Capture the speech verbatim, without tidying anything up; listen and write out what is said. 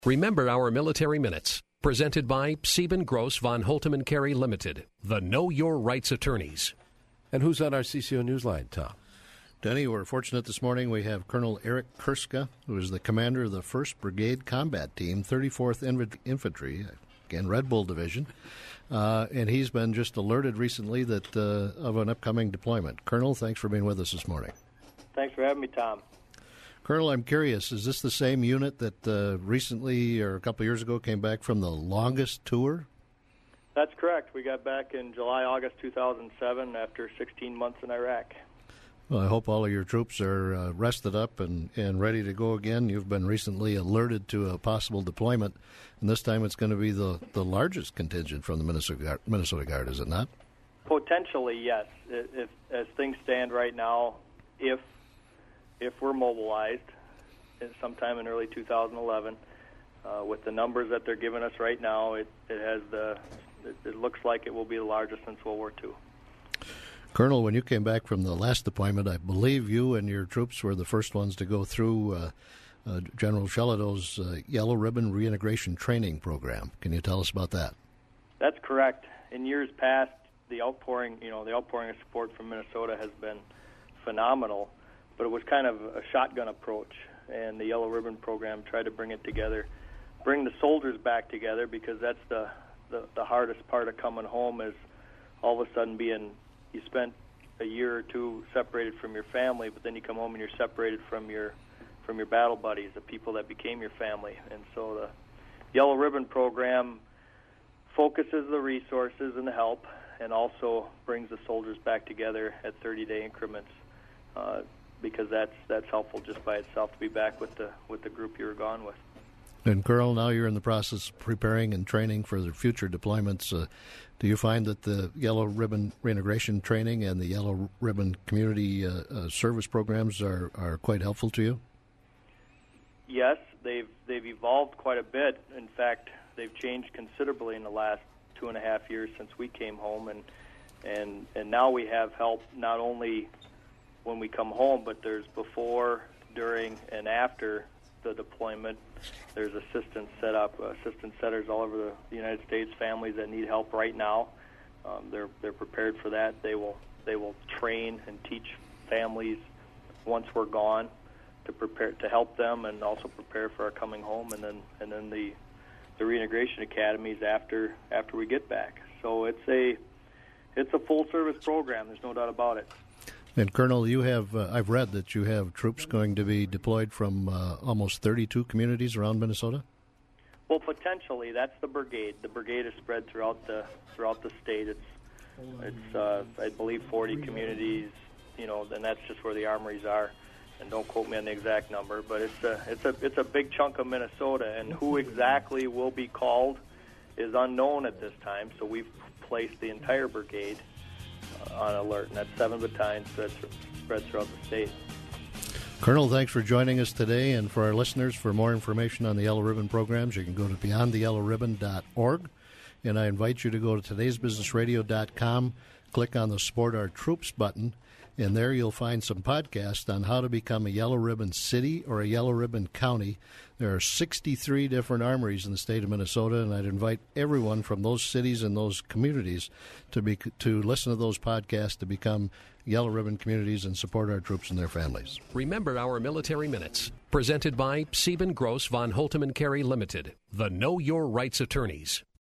Remember our military minutes. Presented by Sieben Gross von Holtem and Carey Limited, the Know Your Rights attorneys. And who's on our C C O Newsline, Tom? Denny, we're fortunate this morning. We have Colonel Eric Kurska, who is the commander of the first Brigade Combat Team, thirty-fourth Infantry, again, Red Bull Division. Uh, and he's been just alerted recently that uh, of an upcoming deployment. Colonel, thanks for being with us this morning. Thanks for having me, Tom. Colonel, I'm curious, is this the same unit that uh, recently or a couple of years ago came back from the longest tour? That's correct. We got back in July, August two thousand seven after sixteen months in Iraq. Well, I hope all of your troops are uh, rested up and, and ready to go again. You've been recently alerted to a possible deployment, and this time it's going to be the, the largest contingent from the Minnesota Guard, Minnesota Guard, is it not? Potentially, yes. If, as things stand right now, if if we're mobilized sometime in early two thousand eleven, uh, with the numbers that they're giving us right now, it, it has the it, it looks like it will be the largest since World War Two. Colonel, when you came back from the last deployment, I believe you and your troops were the first ones to go through uh, uh, General Shelidow's uh, Yellow Ribbon Reintegration Training Program. Can you tell us about that? That's correct. In years past, the outpouring, you know, the outpouring of support from Minnesota has been phenomenal, but it was kind of a shotgun approach, and the Yellow Ribbon Program tried to bring it together, bring the soldiers back together, because that's the, the, the hardest part of coming home is all of a sudden being, you spent a year or two separated from your family, but then you come home and you're separated from your from your battle buddies, the people that became your family. And so the Yellow Ribbon Program focuses the resources and the help, and also brings the soldiers back together at thirty-day increments, uh, because that's that's helpful just by itself to be back with the with the group you were gone with. And Colonel, now you're in the process of preparing and training for the future deployments. Uh, do you find that the Yellow Ribbon Reintegration Training and the Yellow Ribbon Community uh, uh, Service programs are, are quite helpful to you? Yes, they've they've evolved quite a bit. In fact, they've changed considerably in the last two and a half years since we came home, and and and now we have help not only when we come home, but there's before, during, and after the deployment. There's assistance set up, assistance centers all over the United States, families that need help right now. Um, they're they're prepared for that. They will they will train and teach families once we're gone to prepare to help them, and also prepare for our coming home, and then and then the the reintegration academies after after we get back. So it's a it's a full service program. There's no doubt about it. And Colonel, you have uh, I've read that you have troops going to be deployed from uh, almost thirty-two communities around Minnesota. Well, potentially, that's the brigade. The brigade is spread throughout the throughout the state. It's it's uh, I believe forty communities. You know, and that's just where the armories are. And don't quote me on the exact number, but it's a it's a it's a big chunk of Minnesota. And who exactly will be called is unknown at this time. So we've placed the entire brigade on alert, and that's seven battalions spread, spread throughout the state. Colonel, thanks for joining us today, and for our listeners, for more information on the Yellow Ribbon programs, you can go to beyond the yellow ribbon dot org, and I invite you to go to todays business radio dot com, click on the Support Our Troops button, and there you'll find some podcasts on how to become a Yellow Ribbon city or a Yellow Ribbon county. There are sixty-three different armories in the state of Minnesota, and I'd invite everyone from those cities and those communities to be to listen to those podcasts to become Yellow Ribbon communities and support our troops and their families. Remember our military minutes. Presented by Sieben Gross von Holtem and Carey Limited, the Know Your Rights attorneys.